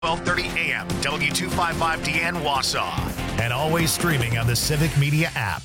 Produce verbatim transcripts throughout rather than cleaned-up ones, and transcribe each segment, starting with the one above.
twelve thirty a.m. W two fifty-five D N Wausau. And always streaming on the Civic Media app.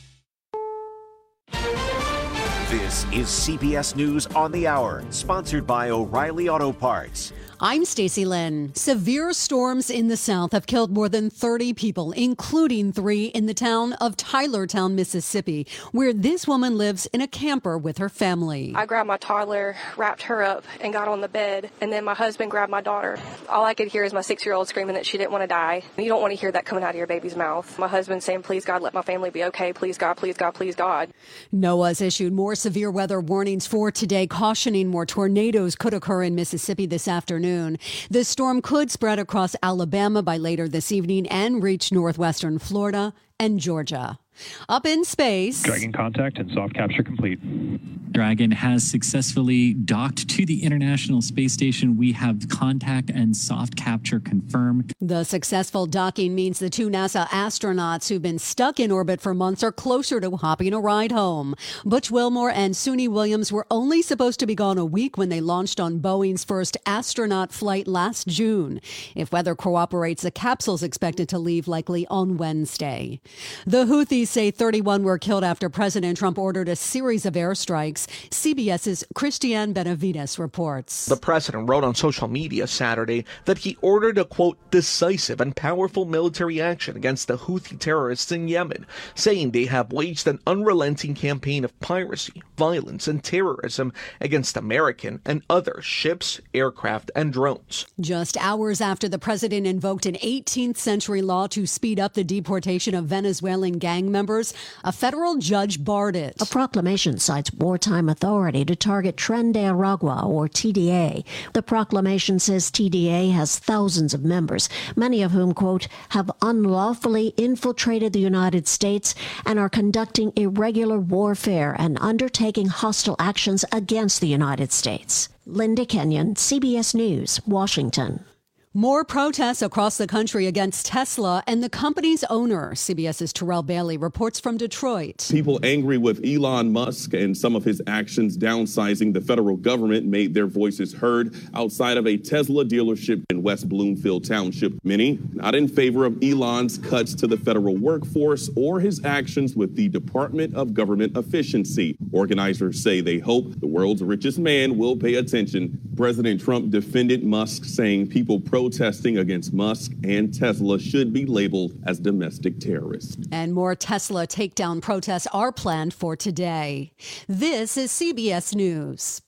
This is C B S News on the Hour, sponsored by O'Reilly Auto Parts. I'm Stacey Lynn. Severe storms in the south have killed more than thirty people, including three in the town of Tylertown, Mississippi, where this woman lives in a camper with her family. I grabbed my toddler, wrapped her up, and got on the bed, and then my husband grabbed my daughter. All I could hear is my six-year-old screaming that she didn't want to die. You don't want to hear that coming out of your baby's mouth. My husband saying, please, God, let my family be okay. Please, God, please, God, please, God. NOAA's issued more severe weather warnings for today, cautioning more tornadoes could occur in Mississippi this afternoon. The storm could spread across Alabama by later this evening and reach northwestern Florida and Georgia. Up in space. Dragon contact and soft capture complete. Dragon has successfully docked to the International Space Station. We have contact and soft capture confirmed. The successful docking means the two NASA astronauts who've been stuck in orbit for months are closer to hopping a ride home. Butch Wilmore and Suni Williams were only supposed to be gone a week when they launched on Boeing's first astronaut flight last June. If weather cooperates, the capsule's expected to leave likely on Wednesday. The Houthis say thirty-one were killed after President Trump ordered a series of airstrikes. CBS's Christiane Benavides reports. The president wrote on social media Saturday that he ordered a, quote, decisive and powerful military action against the Houthi terrorists in Yemen, saying they have waged an unrelenting campaign of piracy, violence, and terrorism against American and other ships, aircraft, and drones. Just hours after the president invoked an eighteenth century law to speed up the deportation of Venezuelan gang members, a federal judge barred it. A proclamation cites wartime authority to target Tren de Aragua, or T D A. The proclamation says T D A has thousands of members, many of whom, quote, have unlawfully infiltrated the United States and are conducting irregular warfare and undertaking hostile actions against the United States. Linda Kenyon, C B S News, Washington. More protests across the country against Tesla and the company's owner. CBS's Terrell Bailey reports from Detroit. People angry with Elon Musk and some of his actions downsizing the federal government made their voices heard outside of a Tesla dealership in West Bloomfield Township. Many not in favor of Elon's cuts to the federal workforce or his actions with the Department of Government Efficiency. Organizers say they hope the world's richest man will pay attention. President Trump defended Musk, saying people protesting against Musk and Tesla should be labeled as domestic terrorists. And more Tesla takedown protests are planned for today. This is C B S News.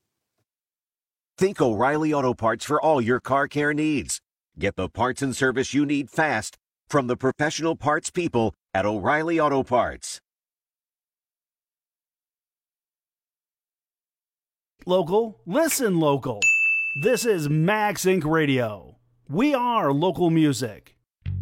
Think O'Reilly Auto Parts for all your car care needs. Get the parts and service you need fast from the professional parts people at O'Reilly Auto Parts. Local, listen local. This is Max Inc Radio. We are local music.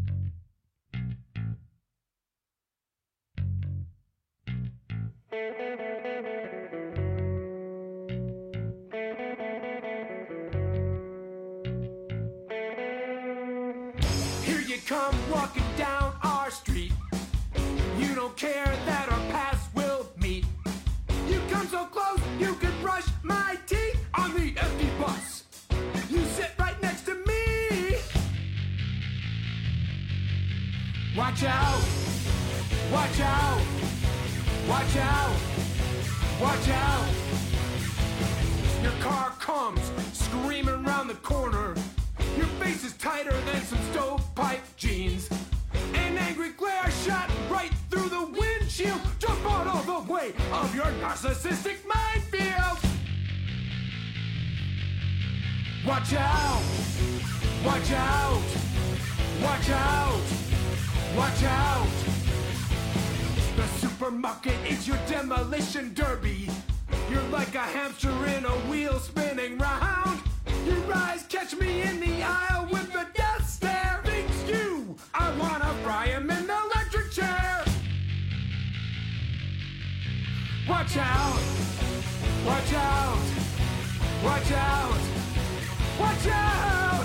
Here you come walking down our street. You don't care that our paths will meet. You come so close, you can brush my teeth on the empty bus. You sit right next to me. Watch out, watch out, watch out, watch out. Your car comes screaming around the corner. Your face is tighter than some stovepipe jeans. An angry glare shot right through the windshield. Jump out of the way of your narcissistic minefield. Watch out, watch out, watch out, watch out. The supermarket is your demolition derby. You're like a hamster in a wheel spinning round. Your eyes catch me in the aisle with the death stare. Thinks you, I wanna fry him in the electric chair. Watch out, watch out, watch out, watch out.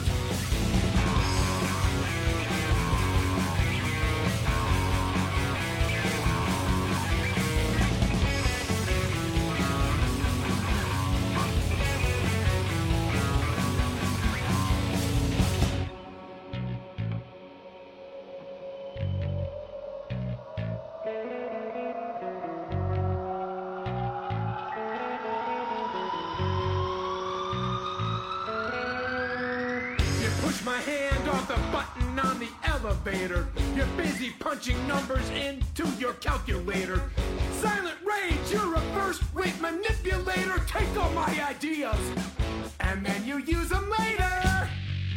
push my hand off the button on the elevator. You're busy punching numbers into your calculator. Silent rage, you're a first-rate manipulator. Take all my ideas, and then you use them later.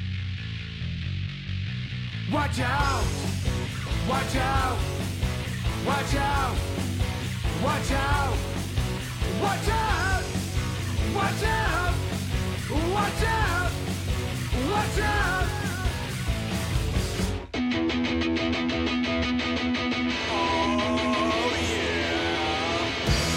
Watch out, watch out, watch out, watch out, watch out, watch out, watch out, watch out. Oh yeah.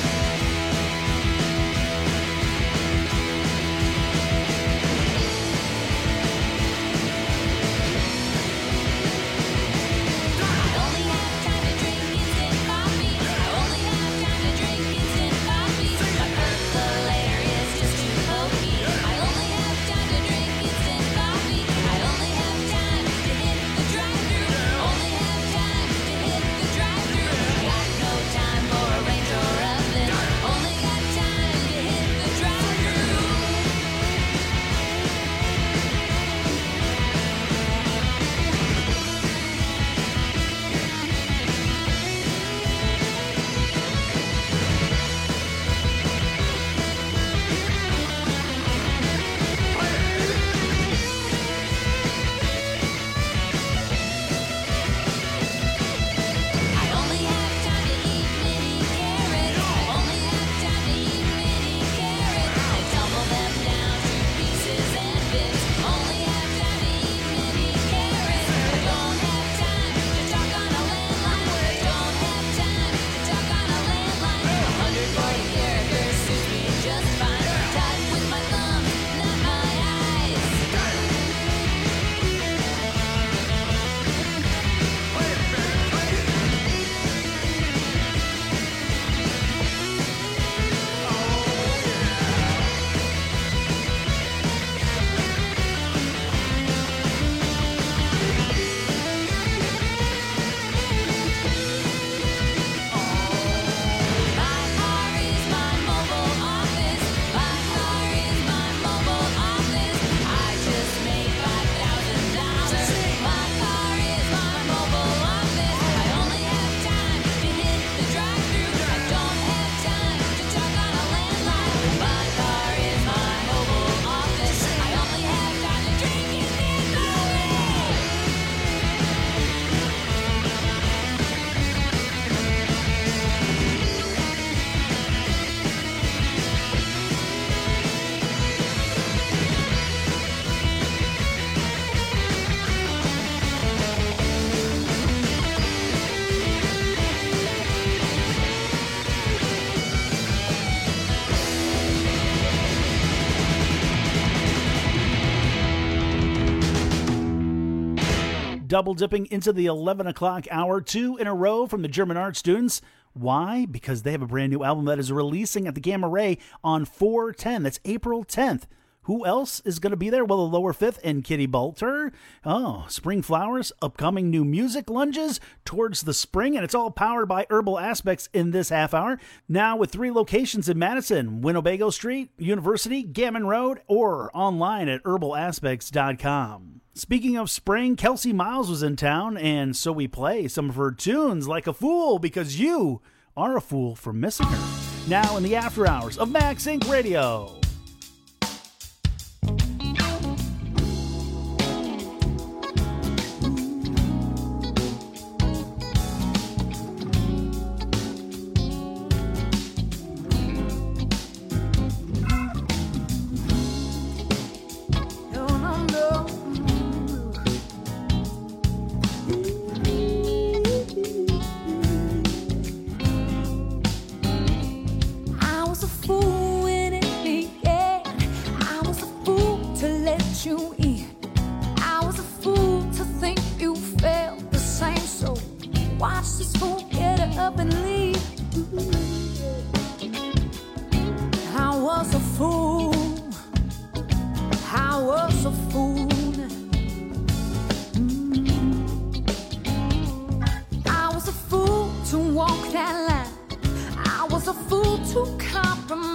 double dipping into the eleven o'clock hour, two in a row from the German art students. Why? Because they have a brand new album that is releasing at the Gamma Ray on four ten. That's April tenth. Who else is going to be there? Well, the Lower Fifth and Kitty Bolter. Oh, Spring Flowers, upcoming new music lunges towards the spring, and it's all powered by Herbal Aspects in this half hour. Now with three locations in Madison, Winnebago Street, University, Gammon Road, or online at herbal aspects dot com. Speaking of spring, Kelsey Miles was in town, and so we play some of her tunes like a fool because you are a fool for missing her. Now in the after hours of Max Inc Radio.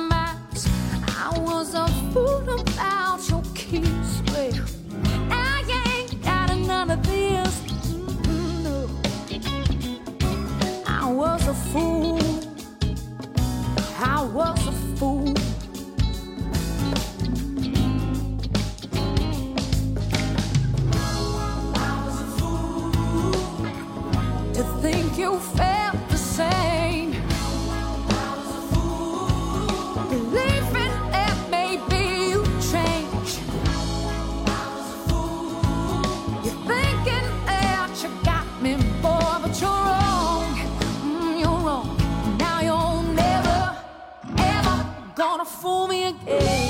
I was a fool about your kiss, well, I think you felt the same. Believing that maybe you changed. You're thinking that you got me, boy, but you're wrong. Mm, you're wrong. Now you're never, ever gonna fool me again.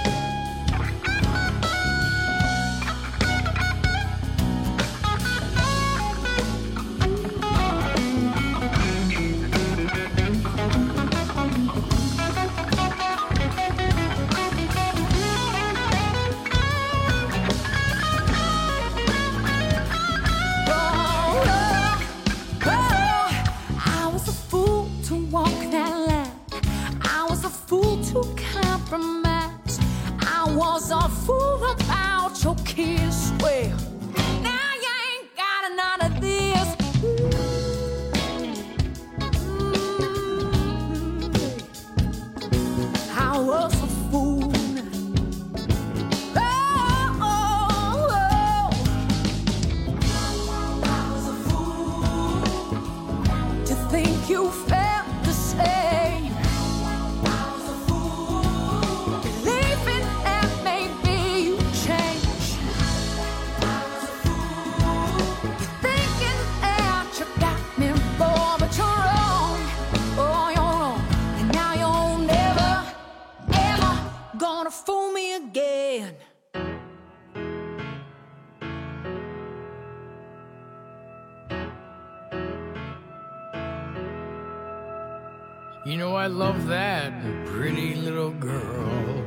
Compromise. I was a fool about your kiss. Well, now you ain't got none of this. Mm-hmm. I was a fool. Oh, oh, oh. I was a fool to think you felt the same. Fool me again. You know, I love that pretty little girl.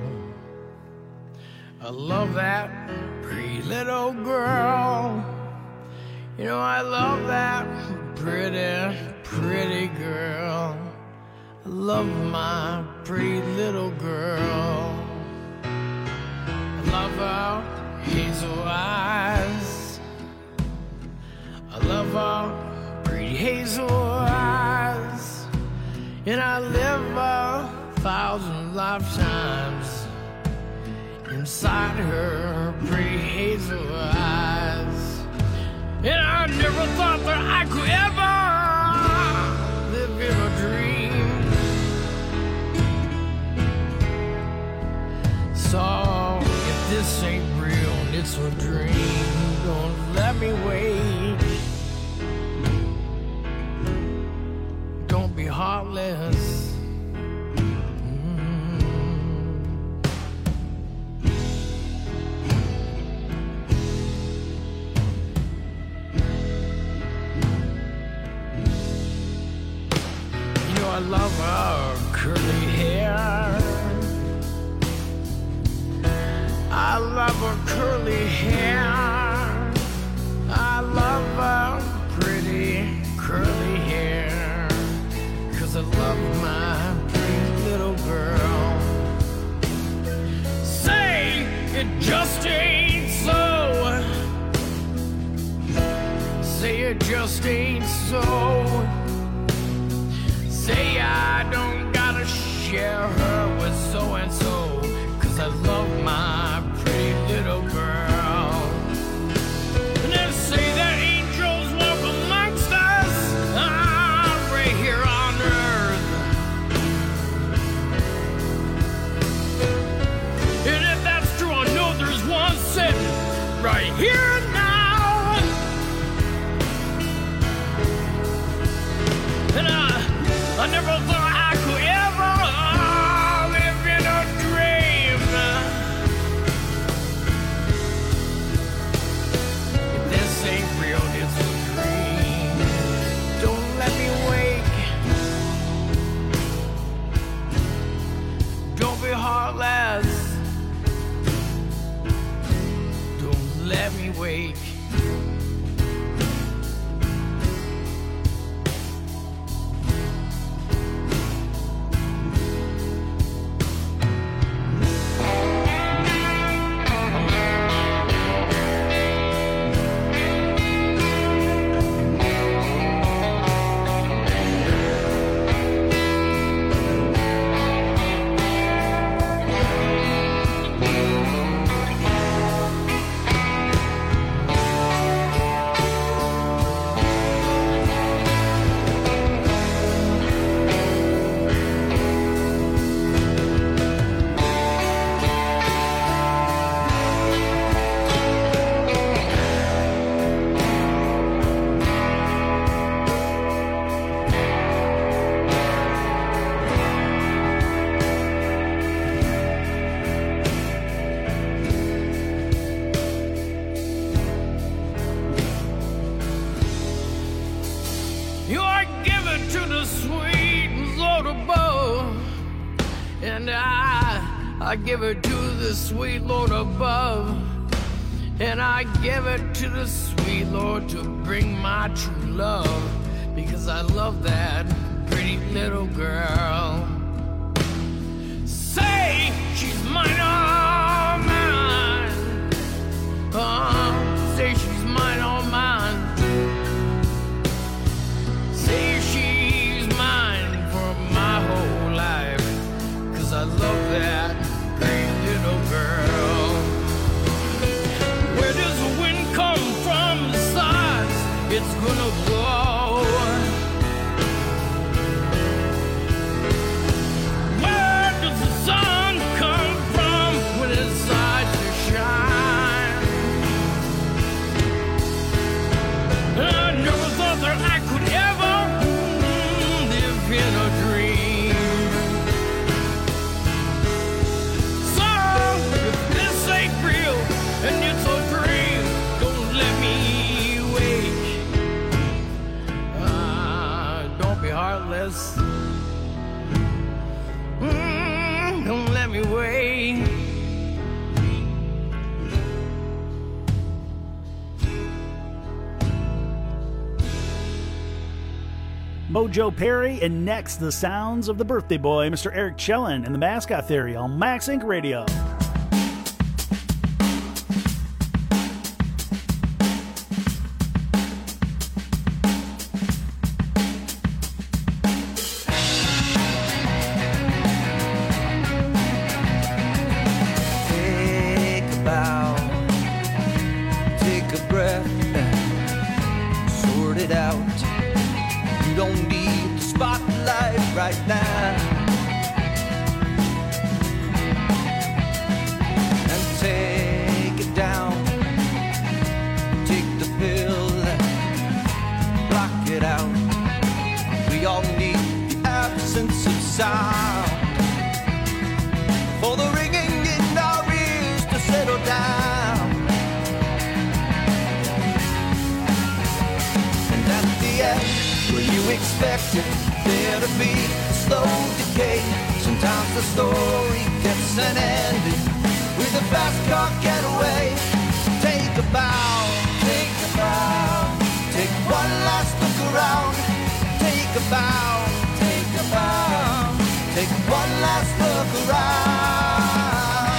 I love that pretty little girl. You know, I love that pretty, pretty girl. I love my pretty little girl. I love her hazel eyes. I love her pretty hazel eyes. And I live a thousand lifetimes inside her pretty hazel eyes. And I never thought that I could ever live in a dream. So if this ain't real and it's a dream, don't let me wait. Don't be heartless. I love her curly hair. I love her curly hair. I love her pretty curly hair. 'Cause I love my pretty little girl. Say it just ain't so. Say it just ain't so. Say I don't gotta share her with so-and-so, 'cause I love my pretty little girl. And then say that angels walk amongst us, ah, right here on earth. And if that's true, I know there's one sitting right here now. And I I never thought I could ever uh, live in a dream. If this ain't real, it's a dream. Don't let me wake. Don't be heartless. Don't let me wake. the sweet Lord above, and I, I give it to the sweet Lord above, and I give it to the sweet Lord to bring my true love, because I love that pretty little girl. Say she's mine, all mine. Oh, say she's mine, all mine. Say she's mine for my whole life, 'cause I love that pretty little girl. Where does the wind come from? The sides it's gonna blow. Where does the sun come from when it decides to shine? I never thought that I could ever mm, live in a dream. So, if this ain't real and it's a dream, don't let me wake. Ah, don't be heartless. Mm, don't let me wait. Mojo Perry, and next, the sounds of the birthday boy, Mister Eric Chellin, and the Mascot Theory on Max Inc Radio. Take a bow, take a breath, sort it out. You don't need the spotlight right now. And take it down, take the pill, block it out. We all need the absence of sound for the ringing in our ears to settle down. And at the end, were you expecting there to be a slow decay? Sometimes the story gets an ending with a fast car getaway. Take a bow, take a bow, take one last look around. Take a bow, take a bow, take one last look around.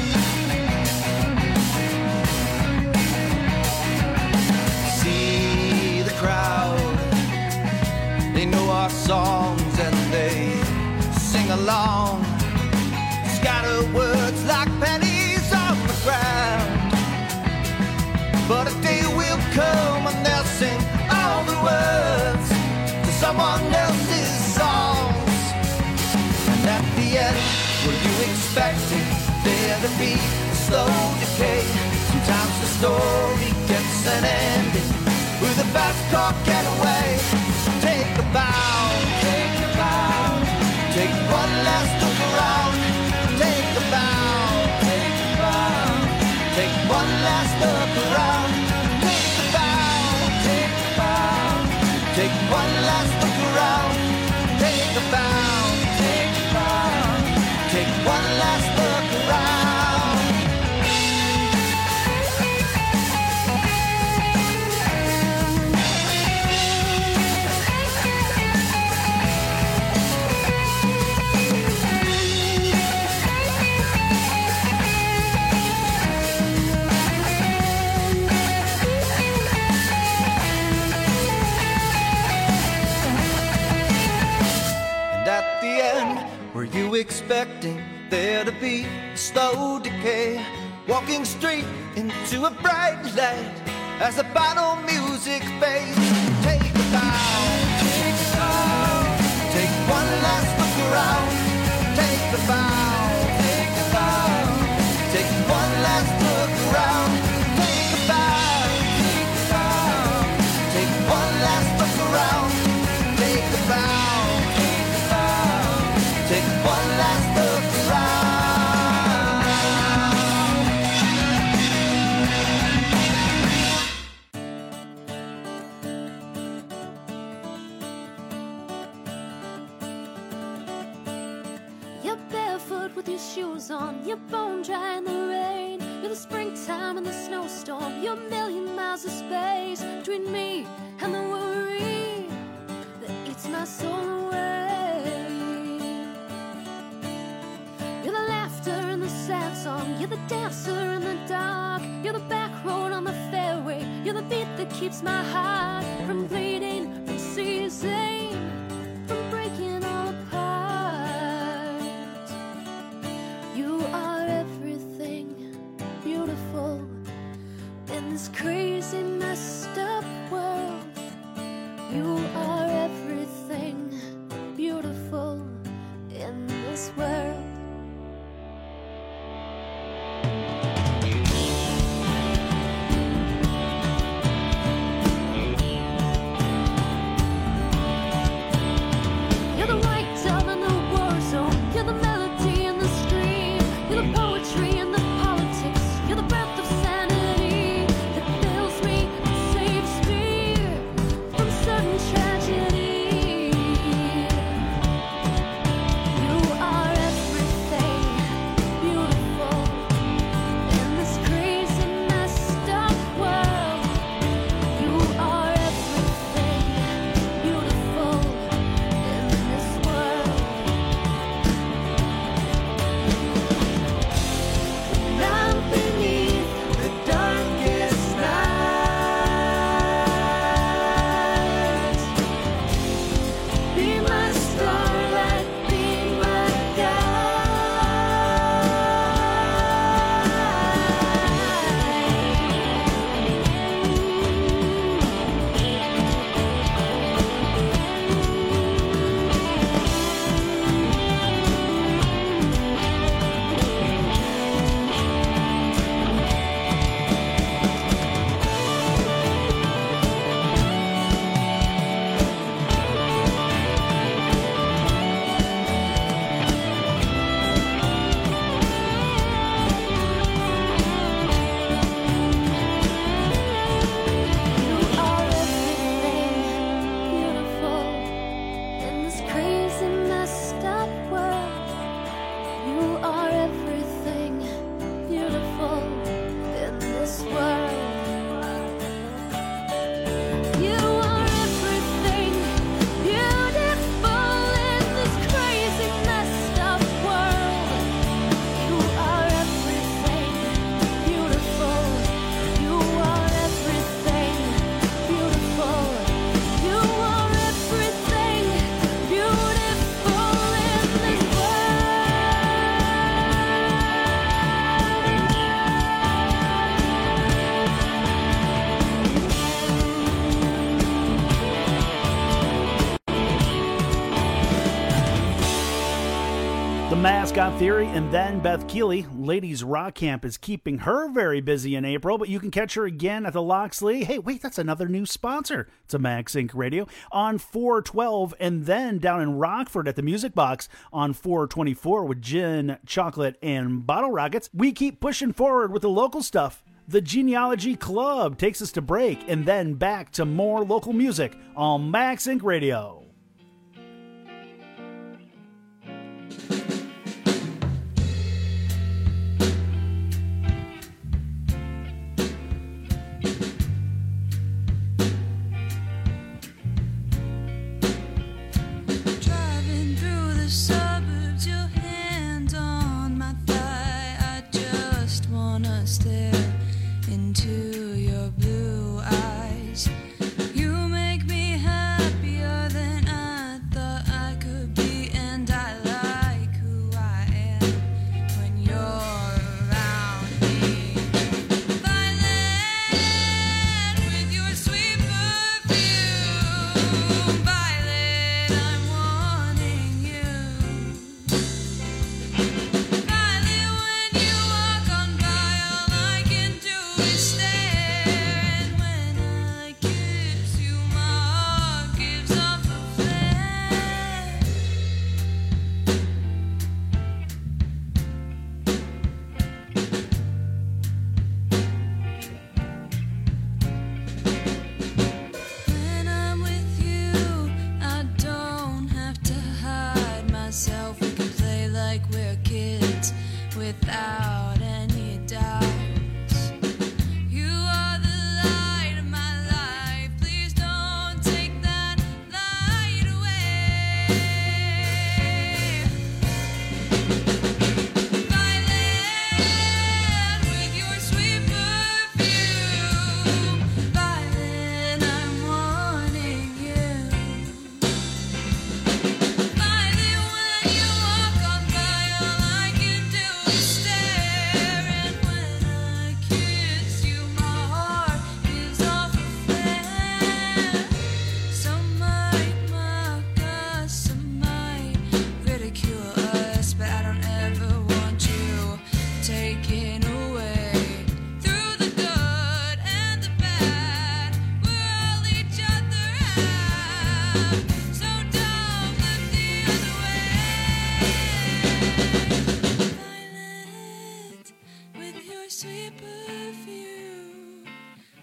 See the crowd, they know our songs and they sing along. Scatter words like pennies on the ground. But a day will come when they'll sing all the words to someone else's songs. And at the end, were you expecting there to be a slow decay? Sometimes the story gets an ending with a fast car getaway. Take a bow, take a bow, take one last look around. Take a bow, take a bow, take one last look around. Take a bow, take a bow, take one last look around. Take a bow, take a bow, take one last look around. Were you expecting there to be a slow decay? Walking straight into a bright light as the final music fades. Take a bow, take a bow, take one last look around. Take a bow, take a bow, take one last look around. Take a bow, take a bow, take one last look around. Take a bow, take a bow, take one last look around. with your shoes on, you're bone dry in the rain. You're the springtime and the snowstorm. You're a million miles of space between me and the worry that eats my soul away. You're the laughter and the sad song. You're the dancer in the dark. You're the back road on the fairway. You're the beat that keeps my heart from bleeding, from seizing, from breaking all apart. You are everything beautiful in this crazy, messed up world. You are everything beautiful in this world. Mascot Theory, and then Beth Keeley. Ladies Rock Camp is keeping her very busy in April, but you can catch her again at the Loxley. Hey, wait, that's another new sponsor to Max Inc Radio on four twelve, and then down in Rockford at the Music Box on four twenty-four with Gin, Chocolate, and Bottle Rockets. We keep pushing forward with the local stuff. The Genealogy Club takes us to break, and then back to more local music on Max Inc Radio. Into your blue eyes, you make me happier than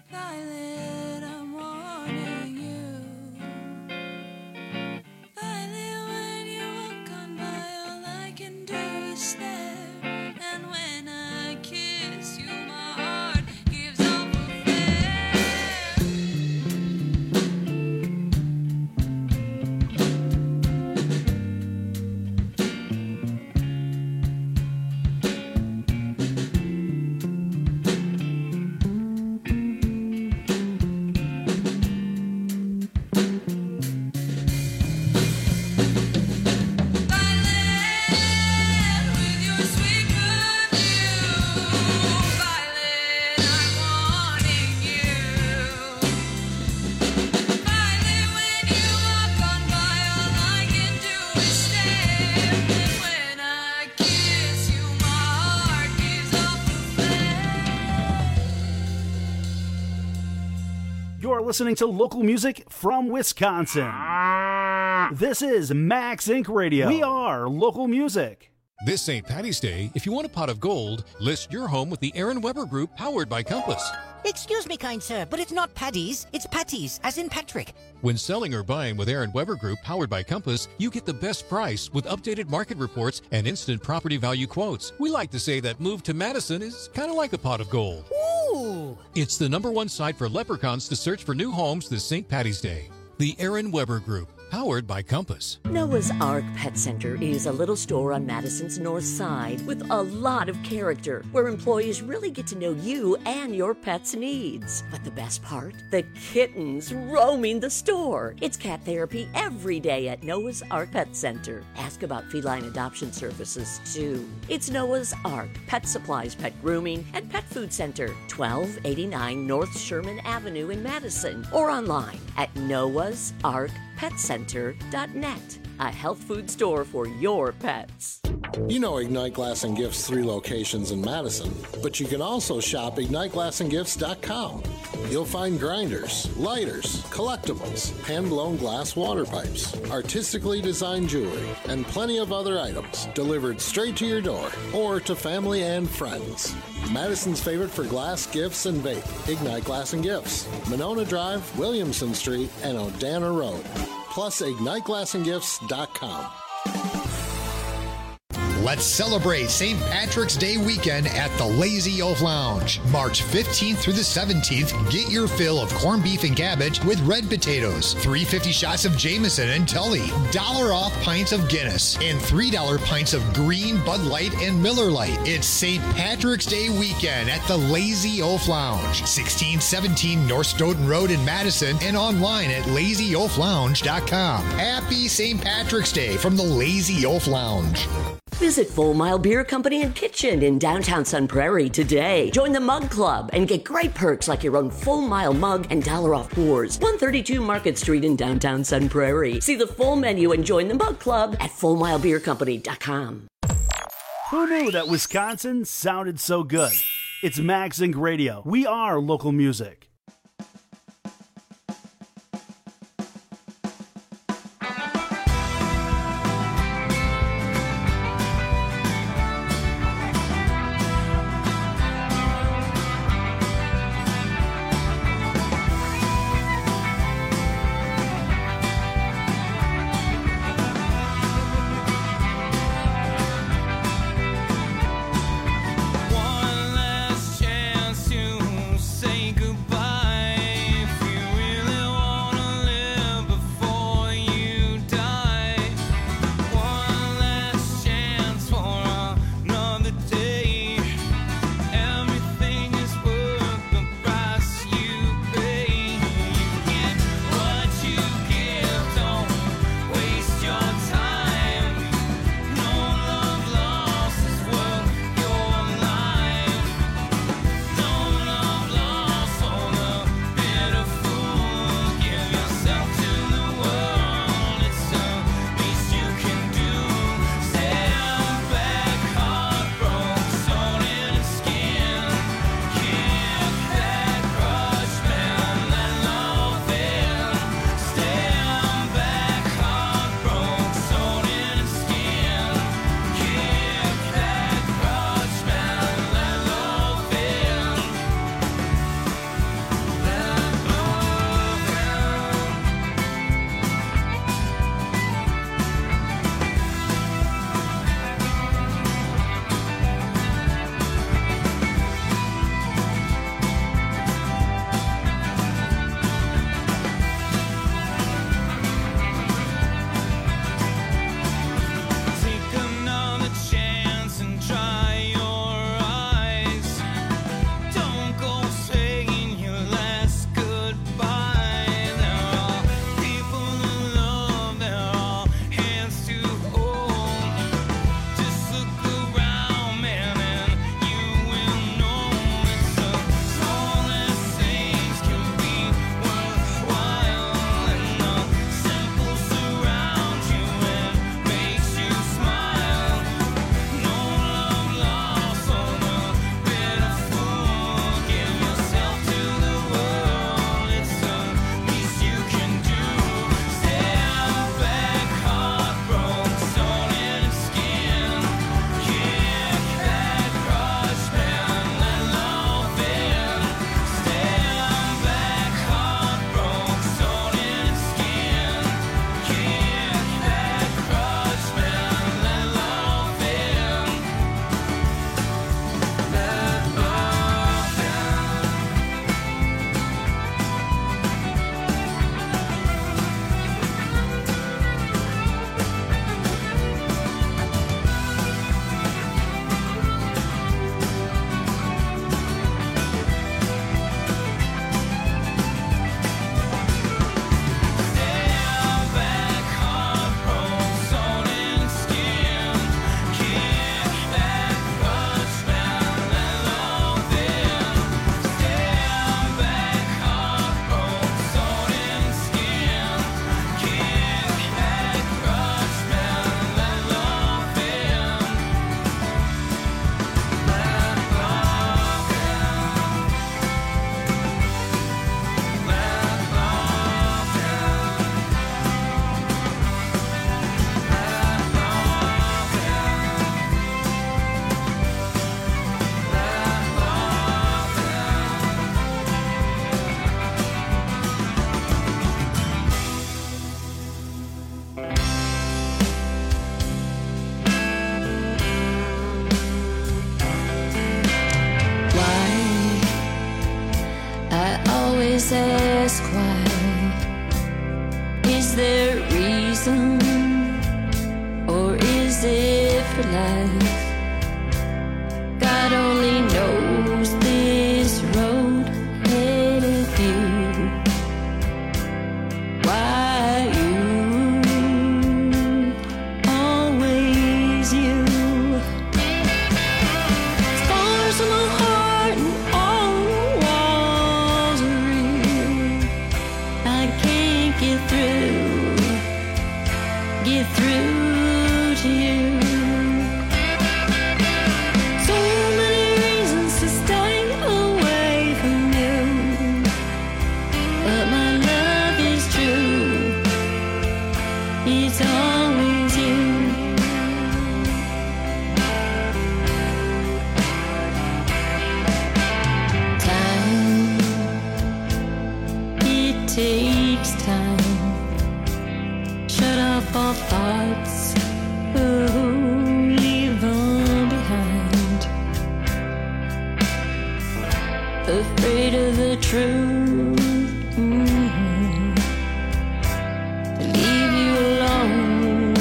Violet, I'm wanting you. Violet, when you walk on by, all I can do is stare. And when I kiss you, my heart gives off a listening to local music from Wisconsin. This is Max Incorporated. Radio. We are local music. This Saint Patty's Day, if you want a pot of gold, list your home with the Aaron Weber Group, powered by Compass. Excuse me, kind sir, but it's not Patty's, it's Patties, as in Patrick. When selling or buying with Aaron Weber Group, powered by Compass, you get the best price with updated market reports and instant property value quotes. We like to say that move to Madison is kind of like a pot of gold. Ooh! It's the number one site for leprechauns to search for new homes this Saint Patty's Day. The Aaron Weber Group, powered by Compass. Noah's Ark Pet Center is a little store on Madison's north side with a lot of character, where employees really get to know you and your pet's needs. But the best part? The kittens roaming the store. It's cat therapy every day at Noah's Ark Pet Center. Ask about feline adoption services, too. It's Noah's Ark Pet Supplies, Pet Grooming, and Pet Food Center, twelve eighty-nine North Sherman Avenue in Madison, or online at noahs ark pet center dot net, a health food store for your pets. You know Ignite Glass and Gifts' three locations in Madison, but you can also shop ignite glass and gifts dot com. You'll find grinders, lighters, collectibles, hand-blown glass water pipes, artistically designed jewelry, and plenty of other items delivered straight to your door or to family and friends. Madison's favorite for glass, gifts, and vape, Ignite Glass and Gifts, Monona Drive, Williamson Street, and Odana Road. Plus, ignite glass and gifts dot com. Let's celebrate Saint Patrick's Day weekend at the Lazy Oaf Lounge. March fifteenth through the seventeenth, get your fill of corned beef and cabbage with red potatoes, three fifty shots of Jameson and Tully, dollar off pints of Guinness, and three dollar pints of green Bud Light and Miller Lite. It's Saint Patrick's Day weekend at the Lazy Oaf Lounge, sixteen seventeen North Stoughton Road in Madison, and online at lazy oaf lounge dot com. Happy Saint Patrick's Day from the Lazy Oaf Lounge. Visit Full Mile Beer Company and Kitchen in downtown Sun Prairie today. Join the Mug Club and get great perks like your own Full Mile mug and dollar off pours. one thirty-two Market Street in downtown Sun Prairie. See the full menu and join the Mug Club at full mile beer company dot com. Who knew that Wisconsin sounded so good? It's Max Inc Radio. We are local music. One last chance to say goodbye. ask why. Is there reason, or is it for life? God only knows this road ahead of you. Why you, always you. Scars on my heart and all the walls are real. I can't get through, get through to you. So many reasons to stay away from you, but my love is true. It's always you. Time, it takes time. Shut off all thoughts, oh, leave them behind. Afraid of the truth, mm-hmm. To leave you alone,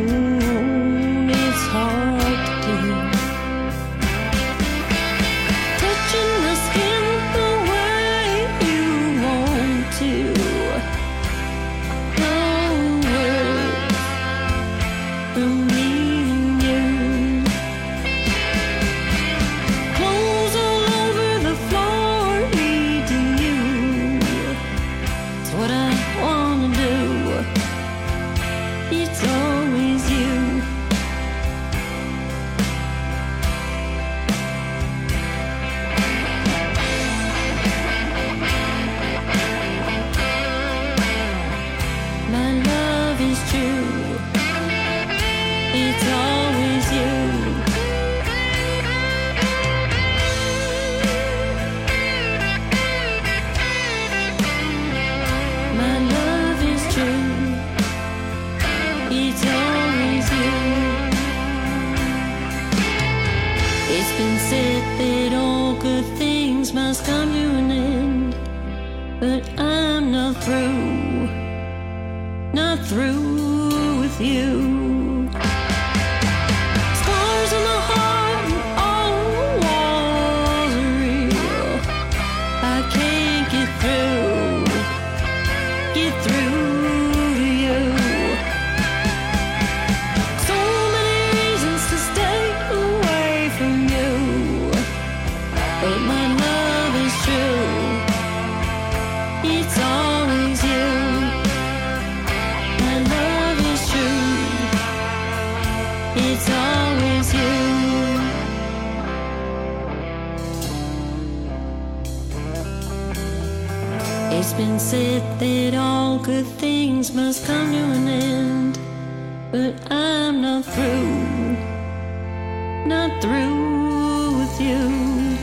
it's hard to do. Touching the skin the way you want to. No words from me and you. Clothes all over the floor, leading you. It's what I wanna do. It's always you. My love is true. It's always you. My love is true. It's always you. It's been said that all good things must come to an end, but I'm not through, not through with you. Scars on my heart and all the walls are real. I can't get through, get through to you. So many reasons to stay away from you, but my love is true. It's always you. My love is true. It's always you. It's been said that all good things must come to an end, but I'm not through, not through with you.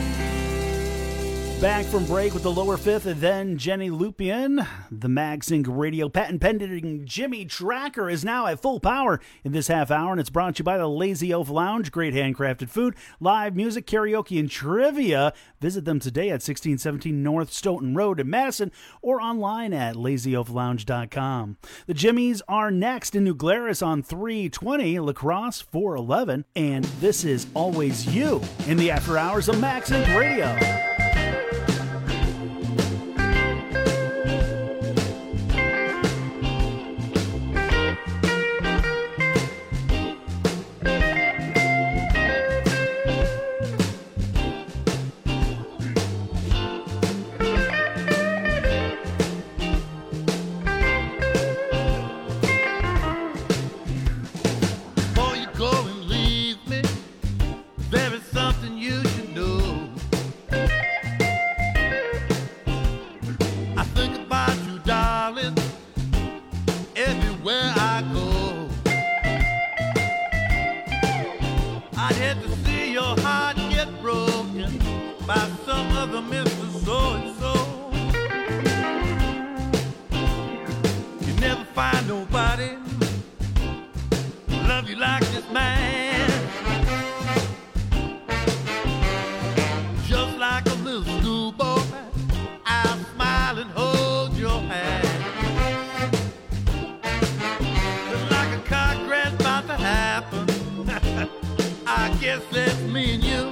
Back from break with the lower fifth, and then Jenny Lupian. The MagSync Radio patent pending Jimmy Tracker is now at full power in this half hour, and it's brought to you by the Lazy Oaf Lounge. Great handcrafted food, live music, karaoke, and trivia. Visit them today at sixteen seventeen North Stoughton Road in Madison, or online at lazy oaf lounge dot com. The Jimmies are next in New Glarus on three twenty, La Crosse four eleven, and this is Always You in the after hours of MagSync Radio. Just like a little schoolboy, I'll smile and hold you. guess that's me and you.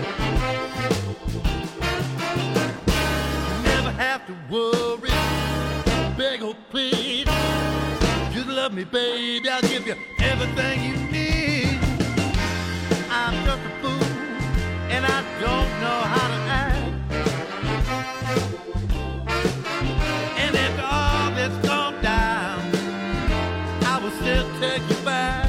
Never have to worry, beg or plead. Just love me, baby, I'll give you everything you need. I'm just a fool, and I don't know how to act. And after all that's gone down, I will still take you back.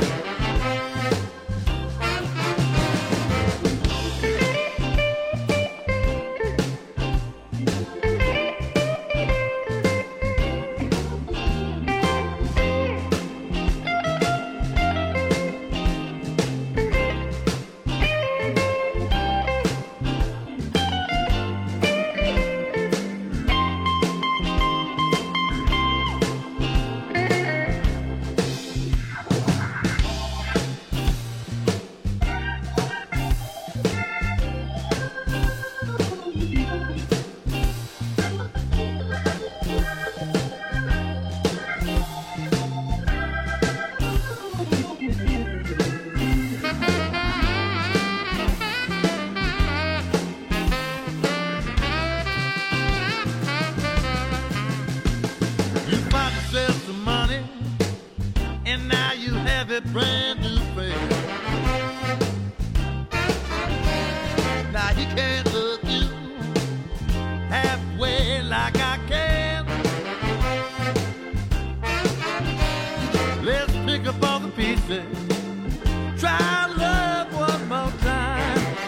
Brand new friend. Now he can't look you halfway like I can. Let's pick up all the pieces. Try love one more time.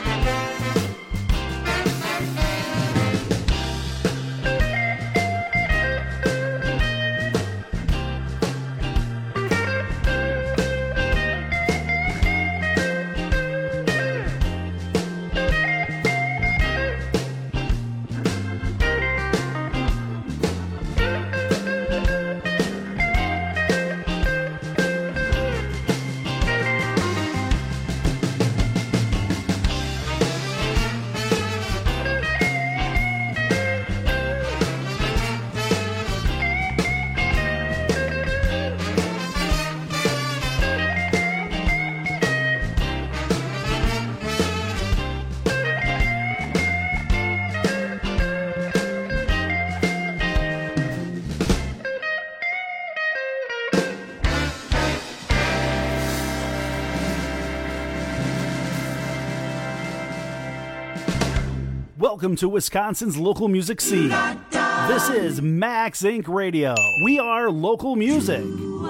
Welcome to Wisconsin's local music scene. This is Max Incorporated. Radio. We are local music.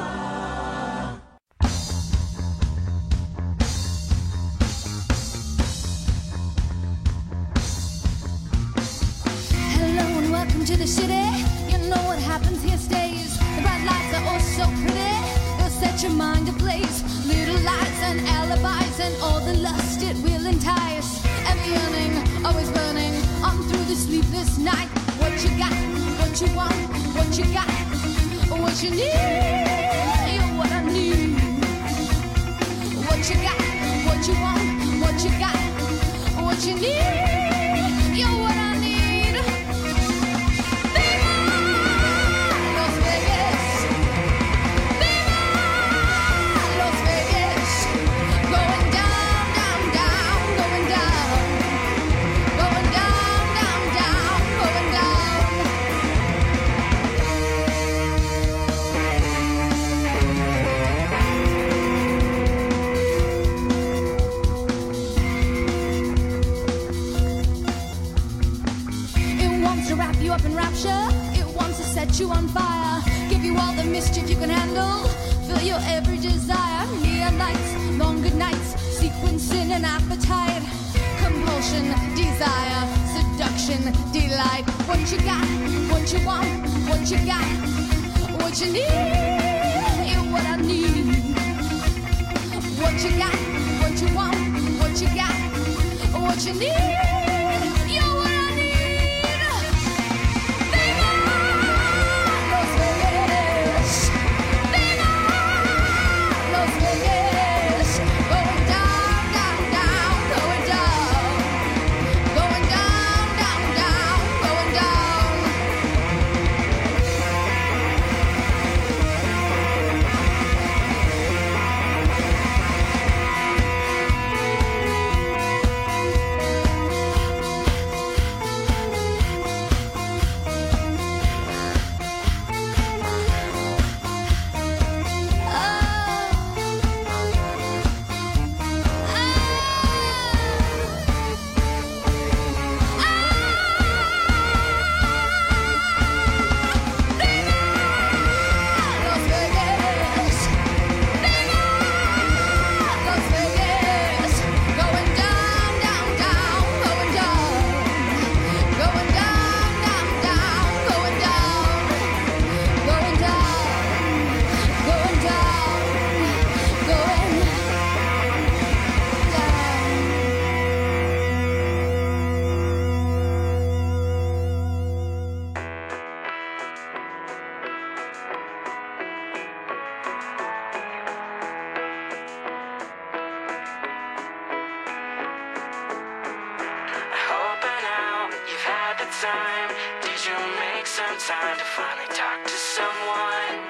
Hello and welcome to the city. You know what happens here stays. The bright lights are oh so pretty. They'll set your mind ablaze. Little lights and alibis and all the lust it will entice. And the yearning always burning on through the sleepless night. What you got, what you want, what you got, what you need, you're what I need. What you got, what you want, what you got, what you need, you're what I need. Viva Las Vegas, Viva Las Vegas, going down, down, down, going down, going down, down, down, going down. It wants to wrap you up in rapture. It wants to set you on fire. Give you all the mischief you can handle. Fill your every desire. Neon lights, long good nights. Sequencing an appetite. Compulsion, desire, seduction, delight. What you got, what you want, what you got, what you need, you're what I need. What you got, what you want, what you got, what you need, you're what I need. Viva Las Vegas, Viva Las Vegas, going down, down, down, going down, going down, down, down, going down. some time to finally talk to someone.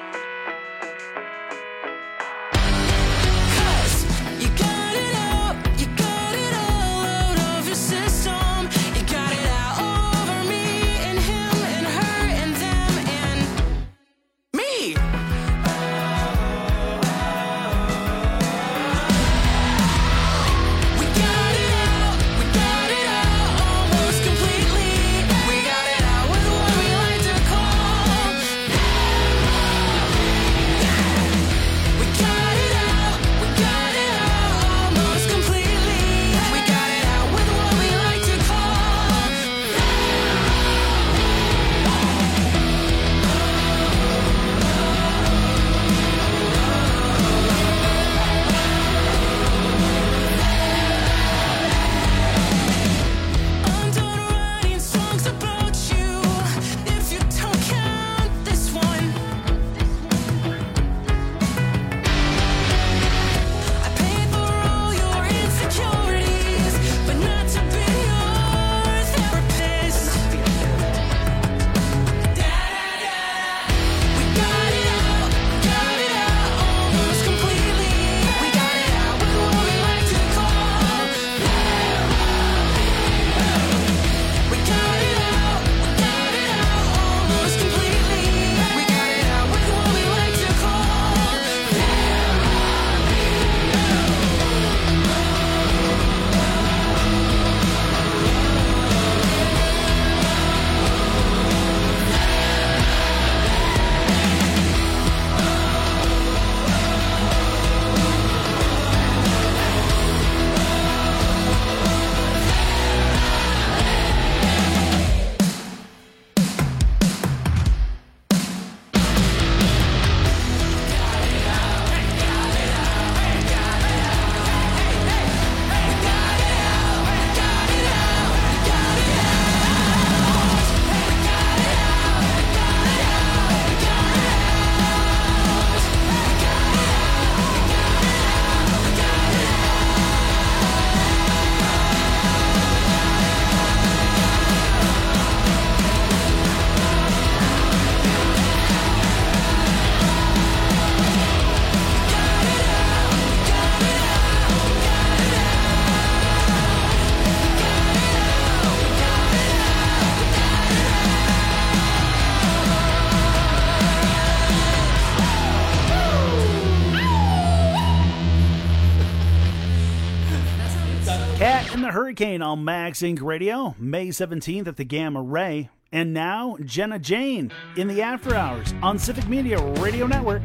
Hurricane on Max Incorporated. Radio, May seventeenth at the Gamma Ray. And now, Jenna Jane in the After Hours on Civic Media Radio Network.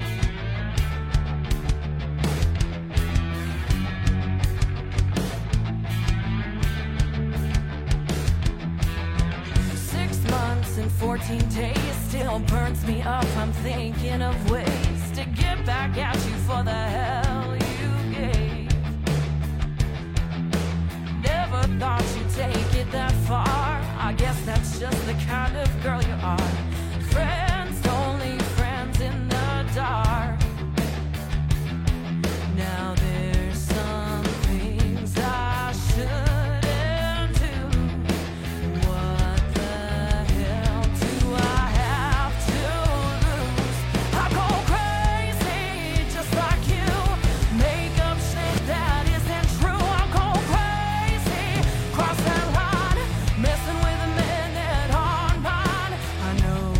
Six months and fourteen days still burns me up. I'm thinking of ways to get back at you for the hell you gave. Never thought you'd take it that far. I guess that's just the kind of girl you are. Friends, only friends in the dark. Now there's some things I shouldn't do. What the hell do I have to lose? I go crazy just like you. Make up shit that isn't true. I go crazy, cross that line, messing with a minute on mine. I know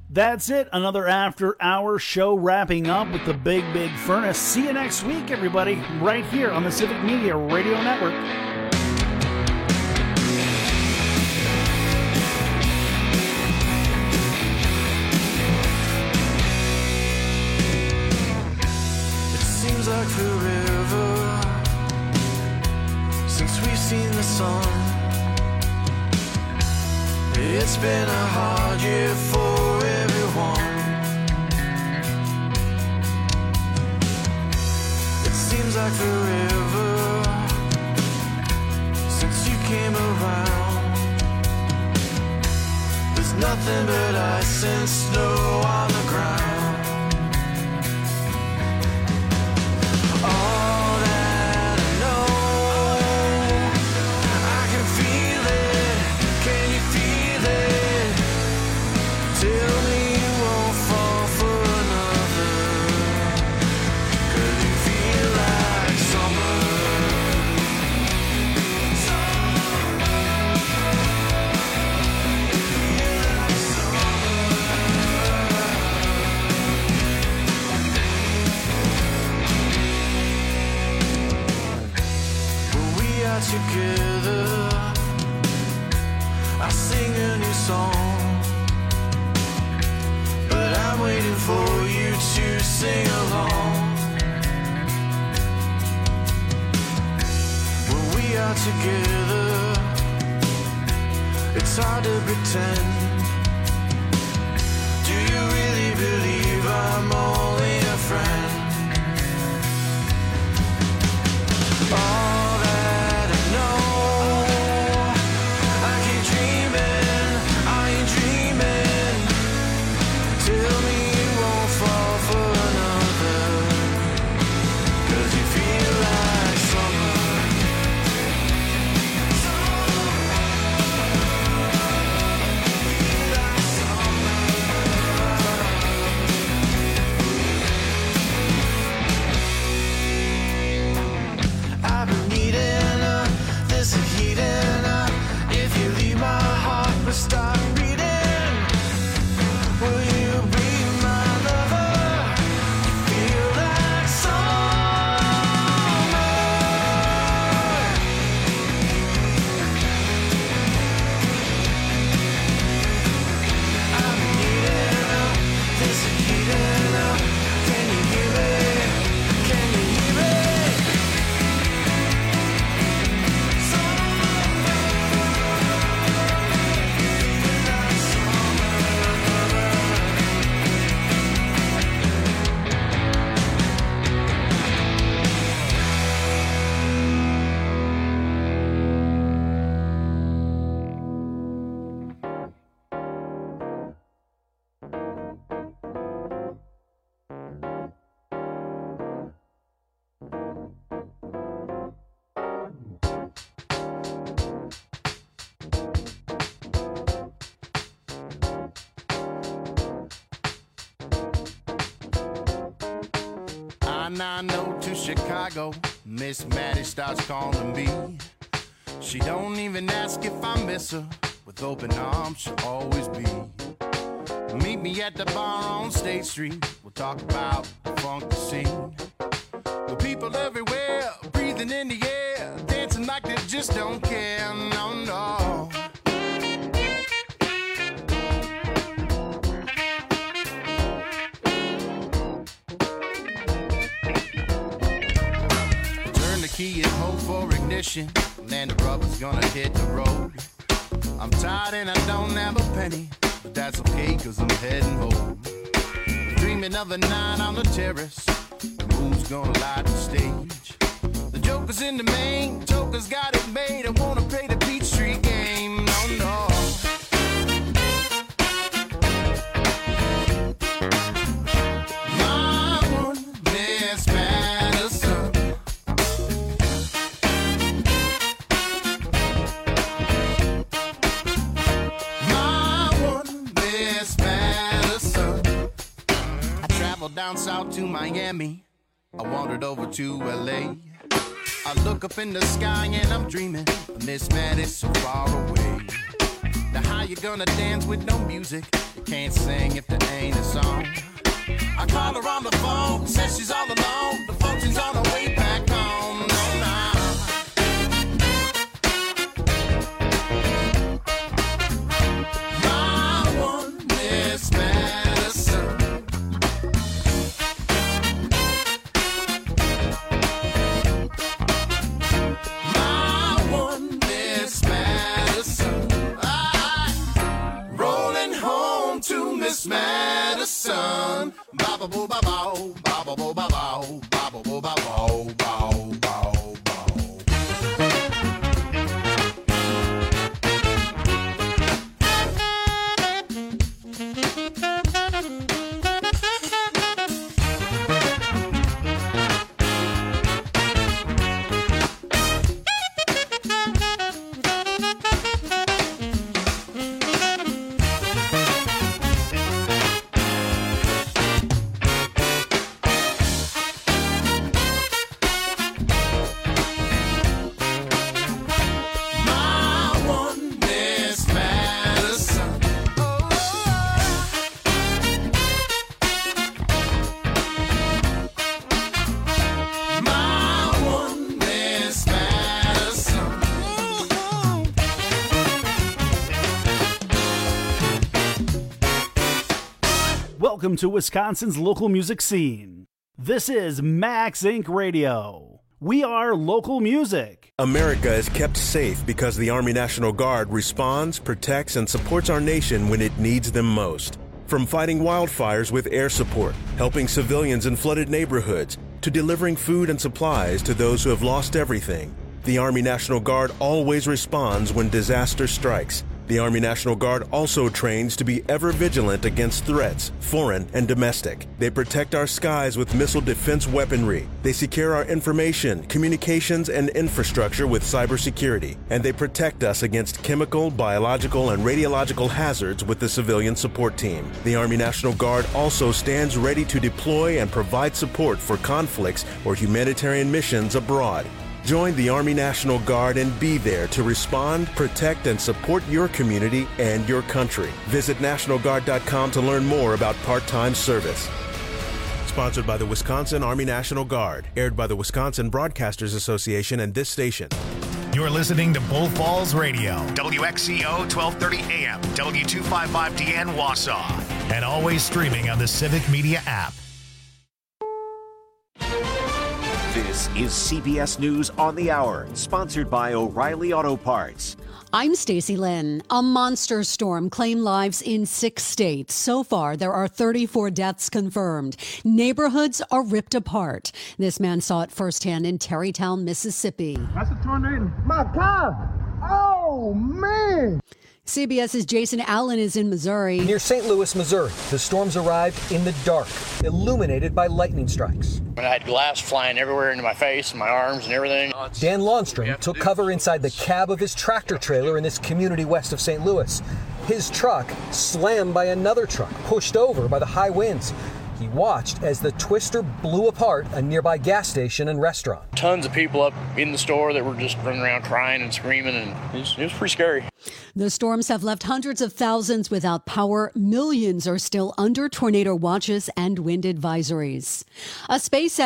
That's it. Another after-hour show wrapping up with the Big Big Furnace. See you next week, everybody, right here on the Civic Media Radio Network. It seems like forever since we've seen the sun. It's been a hard year for everyone. It seems like forever since you came around. There's nothing but ice and snow on the ground. All that I know, I can feel it. Can you feel it? Tell me you won't fall for another, 'cause you feel like summer. When we are together, I sing a new song, but I'm waiting for you to sing along. When we are together, it's hard to pretend. Do you really believe I'm only a friend? All that I know, I keep dreaming, I ain't dreaming. Tell me you won't fall for another, 'cause you feel like summer. I've been needing uh, this heating up. If you leave my heart but start beating, will you be my lover? Feel like summer. I've been needing uh, this heating up. Can you hear me? Can you hear me? I nine oh to Chicago, Miss Maddie starts calling me. She don't even ask if I miss her. With open arms, she'll always be. Meet me at the bar on State Street. We'll talk about the funky scene. With people everywhere, breathing in the air, dancing like they just don't care. No, no. Turn the key and hope for ignition. Then the rubber's gonna hit the road. I'm tired and I don't have a penny, but that's okay cause I'm heading home. Dreaming of a night on the terrace, who's gonna light the stage? The joker's in the main, joker's got it made. I wanna play the Beach Street game, no, no. My one Miss Madison. My one Miss Madison. I traveled down south to Miami. I wandered over to L A. I look up in the sky and I'm dreaming of Miss Maddie so far away. The higher you gonna dance with no music? You can't sing if there ain't a song. I call her on the phone, says she's all alone. The function's on her way back home. No, nah. My one Miss Madison. My one Miss Madison. I, rolling home to Miss Madison. Ba ba boo ba bow, ba ba boo ba bow, ba ba boo ba bow, bow, bow, Welcome to Wisconsin's local music scene. This is Max Incorporated. Radio. We are local music. America is kept safe because the Army National Guard responds, protects, and supports our nation when it needs them most. From fighting wildfires with air support, helping civilians in flooded neighborhoods, to delivering food and supplies to those who have lost everything, the Army National Guard always responds when disaster strikes. The Army National Guard also trains to be ever vigilant against threats, foreign and domestic. They protect our skies with missile defense weaponry. They secure our information, communications, and infrastructure with cybersecurity. And they protect us against chemical, biological, and radiological hazards with the civilian support team. The Army National Guard also stands ready to deploy and provide support for conflicts or humanitarian missions abroad. Join the Army National Guard and be there to respond, protect, and support your community and your country. Visit National Guard dot com to learn more about part-time service. Sponsored by the Wisconsin Army National Guard. Aired by the Wisconsin Broadcasters Association and this station. You're listening to Bull Falls Radio, W X C O twelve thirty A M, W two fifty-five D N Wausau, and always streaming on the Civic Media app. This is C B S News on the Hour, sponsored by O'Reilly Auto Parts. I'm Stacey Lynn. A monster storm claimed lives in six states. So far, there are thirty-four deaths confirmed. Neighborhoods are ripped apart. This man saw it firsthand in Terrytown, Mississippi. That's a tornado. My God! Oh, man! CBS's Jason Allen is in Missouri. Near Saint Louis, Missouri, the storms arrived in the dark, illuminated by lightning strikes. I had glass flying everywhere into my face and my arms and everything. Dan Longstrom took cover inside the cab of his tractor trailer in this community west of Saint Louis. His truck slammed by another truck, pushed over by the high winds. He watched as the twister blew apart a nearby gas station and restaurant. Tons of people up in the store that were just running around crying and screaming, and it was, it was pretty scary. The storms have left hundreds of thousands without power. Millions are still under tornado watches and wind advisories. A SpaceX